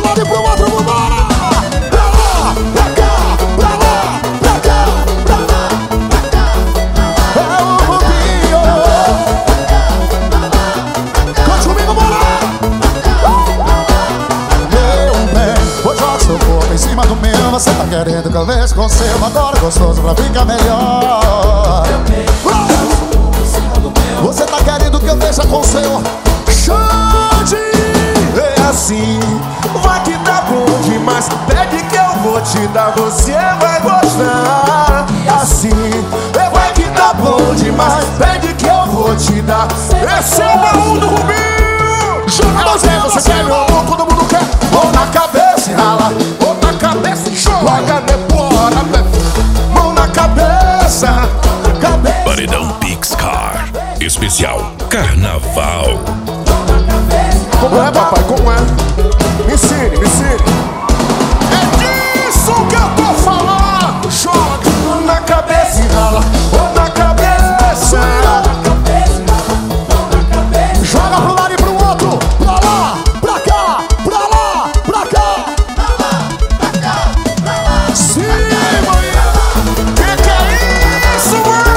lado e pro outro, vambora! Pra lá, pra cá, pra lá, pra cá, pra lá, pra cá. É o Rubinho. Cante comigo, bora! Meu bem, vou jogar seu corpo em cima do meu. Você tá querendo que eu veja com seu. Agora gostoso pra ficar melhor. Você tá querendo que eu deixe com o seu. Xande! É assim, vai que tá bom demais. Pede que eu vou te dar, você vai gostar. Assim, vai que tá bom demais. Pede que eu vou te dar. Esse é o baú do Rubinho. Joga a mãozinha, você quer meu amor, todo mundo quer. Mão na cabeça e rala, mão na cabeça e joga debora. Mão na cabeça, cabeça. Paredão Pixcar especial Carnaval. Como é, papai? Como é? Me ensine, me ensine. É disso que eu tô falando. Joga na cabeça e rala, na cabeça. joga pro lado e pro outro. Pra lá, pra cá, pra lá, pra cá. Sim, mãe. Que é isso, mano?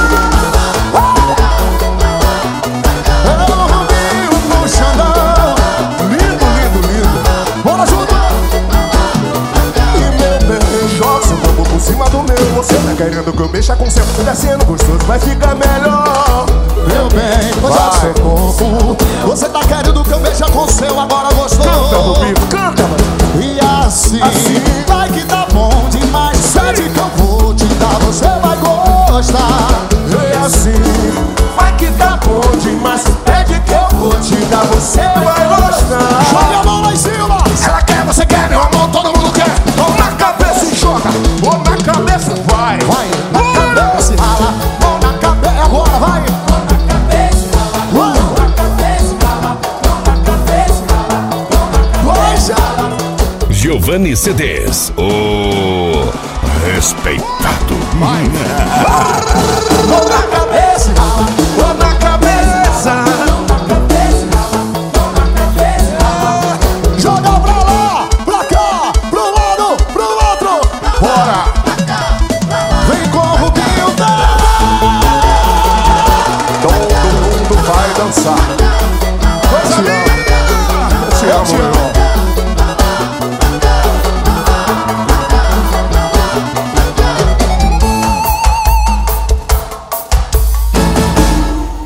É o Rubinho no Xandão. Lindo, lindo, lindo. Bora junto. E meu bem, joga seu corpo por cima do meu. Você tá querendo que eu mexa com seu. Descendo gostoso, vai ficar melhor. Meu bem, hoje é seu corpo. Você tá querendo que eu mexa com o seu. Agora Canta, gostou. Rubinho, canta, mano. E assim, vai que tá bom demais. Pede que eu vou te dar, você vai gostar. E assim, vai que tá bom demais. Pede que eu vou te dar, você vai gostar. Joga a mão lá em cima. Ela quer, você quer, meu amor, todo mundo quer. Mão na cabeça e joga, mão na cabeça, vai. Vai, na cabeça e rala. Mão na cabeça, agora vai. Vai já. Giovanni CDs, o respeitado. Vai. Mão na cabeça, mão na cabeça. Joga pra lá, pra cá, pro lado, pro outro. Bora! Vem com o Rubinho, tá? Todo mundo vai dançar. Coisa linda! Eu te amo.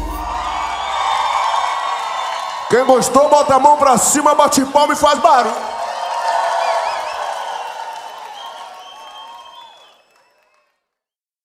Quem gostou, bota a mão pra cima, bate palma e faz barulho.